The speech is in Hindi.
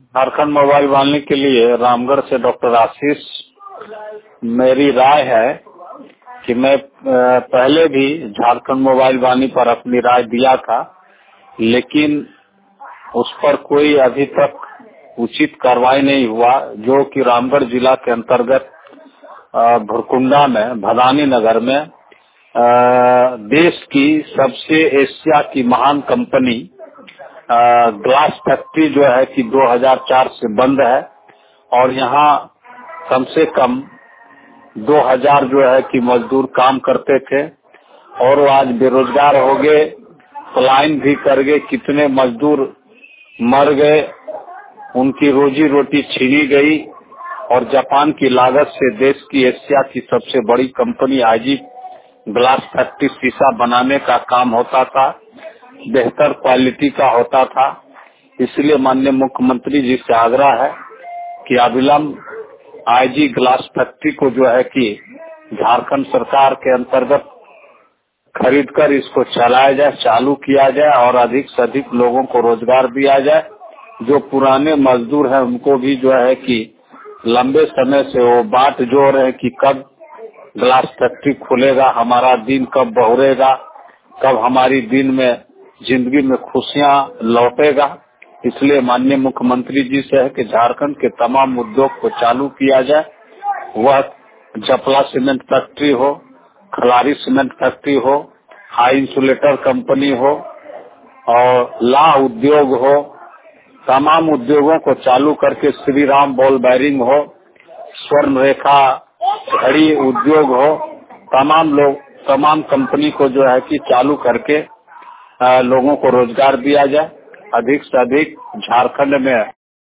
झारखंड मोबाइल वाणी के लिए रामगढ़ से डॉक्टर आशीष। मेरी राय है कि मैं पहले भी झारखंड मोबाइल वाणी पर अपनी राय दिया था, लेकिन उस पर कोई अभी तक उचित कार्रवाई नहीं हुआ। जो कि रामगढ़ जिला के अंतर्गत भुरकुंडा में भदानी नगर में देश की सबसे एशिया की महान कंपनी ग्लास फैक्ट्री जो है कि 2004 से बंद है और यहाँ कम से कम 2000 जो है कि मजदूर काम करते थे और वो आज बेरोजगार हो गए, पलायन भी कर गए। कितने मजदूर मर गए, उनकी रोजी रोटी छीनी गई और जापान की लागत से देश की एशिया की सबसे बड़ी कंपनी आईजी ग्लास फैक्ट्री शीशा बनाने का काम होता था, बेहतर क्वालिटी का होता था। इसलिए माननीय मुख्यमंत्री जी से आग्रह है कि अविलंब आईजी ग्लास फैक्ट्री को जो है कि झारखंड सरकार के अंतर्गत खरीदकर इसको चलाया जाए, चालू किया जाए और अधिक से अधिक लोगों को रोजगार दिया जाए। जो पुराने मजदूर हैं उनको भी जो है कि लंबे समय से वो बाट जोड़ रहे हैं कि कब ग्लास फैक्ट्री खुलेगा, हमारा दिन कब बहुरेगा, कब हमारी दिन में जिंदगी में खुशियां लौटेगा। इसलिए माननीय मुख्यमंत्री जी से है कि झारखंड के तमाम उद्योग को चालू किया जाए। वह जपला सीमेंट फैक्ट्री हो, खलारी सीमेंट फैक्ट्री हो, हाई इंसुलेटर कंपनी हो और ला उद्योग हो, तमाम उद्योगों को चालू करके श्री राम बॉल बेयरिंग हो, स्वर्ण रेखा घड़ी उद्योग हो, तमाम कंपनी को जो है कि चालू करके लोगों को रोजगार दिया जाए। अधिक से अधिक झारखंड में